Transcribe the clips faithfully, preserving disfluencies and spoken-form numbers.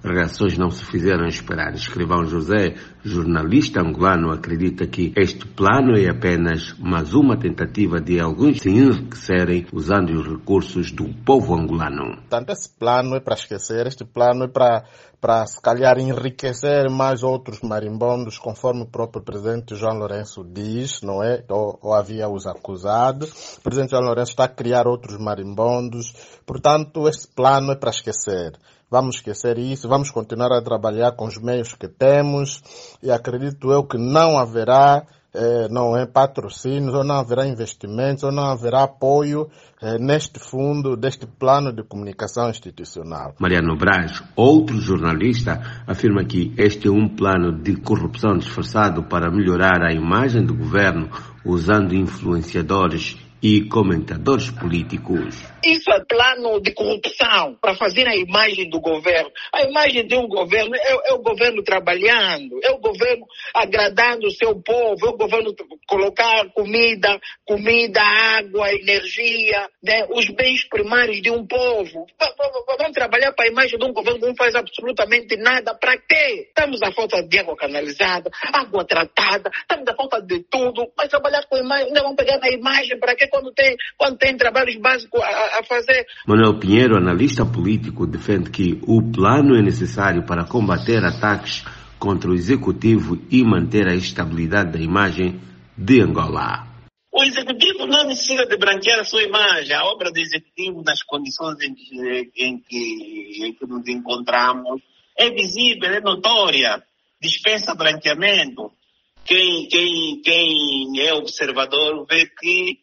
reações não se fizeram esperar. Escrivão José, jornalista angolano, acredita que este plano é apenas mais uma tentativa de alguns se enriquecerem usando os recursos do povo angolano. Portanto, esse plano é para esquecer, este plano é para, para se calhar enriquecer mais outros marimbondos, conforme o próprio presidente João Lourenço diz, não é? Ou, ou havia os acusados. O presidente João Lourenço está a criar outros marimbondos. Portanto, este plano é para esquecer. Vamos esquecer isso, vamos continuar a trabalhar com os meios que temos e acredito eu que não haverá eh, não é, patrocínios, ou não haverá investimentos, ou não haverá apoio eh, neste fundo, deste plano de comunicação institucional. Mariano Braz, outro jornalista, afirma que este é um plano de corrupção disfarçado para melhorar a imagem do governo usando influenciadores e comentadores políticos. Isso é plano de corrupção para fazer a imagem do governo. A imagem de um governo é, é o governo trabalhando, é o governo agradando o seu povo, é o governo colocar comida, comida, água, energia, né, os bens primários de um povo. Vamos trabalhar para a imagem de um governo que não faz absolutamente nada. Para quê? Estamos à falta de água canalizada, água tratada, estamos à falta de tudo. Mas trabalhar com a imagem, não vamos pegar a imagem para quê? Quando tem, quando tem trabalhos básicos a, a fazer. Manuel Pinheiro, analista político, defende que o plano é necessário para combater ataques contra o executivo e manter a estabilidade da imagem de Angola. O executivo não necessita de branquear a sua imagem. A obra do executivo, nas condições em que, em que, em que nos encontramos, é visível, é notória, dispensa branqueamento. Quem, quem, quem é observador vê que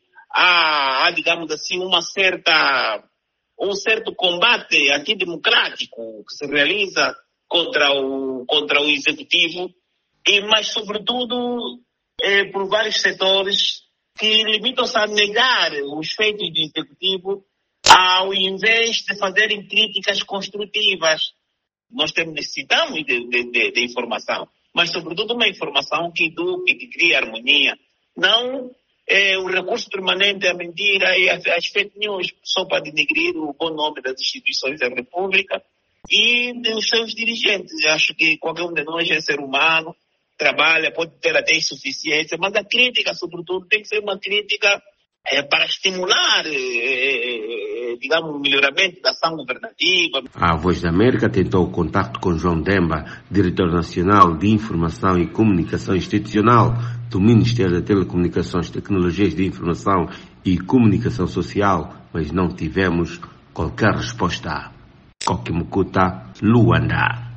há, há, digamos assim, uma certa, um certo combate antidemocrático que se realiza contra o, contra o executivo, e, mas, sobretudo, é, por vários setores que limitam-se a negar os feitos do executivo ao invés de fazerem críticas construtivas. Nós temos, necessitamos de, de, de, de informação, mas, sobretudo, uma informação que eduque, que crie harmonia. Não é, o recurso permanente à mentira e as, as fake news só para denegrir o bom nome das instituições da República e dos seus dirigentes. Eu acho que qualquer um de nós é ser humano, trabalha, pode ter até insuficiência, mas a crítica, sobretudo, tem que ser uma crítica é, para estimular, é, digamos, o melhoramento da ação governativa. A Voz da América tentou o contato com João Demba, diretor nacional de Informação e Comunicação Institucional do Ministério da Telecomunicações, Tecnologias de Informação e Comunicação Social, mas não tivemos qualquer resposta. Kokimukuta, Luanda.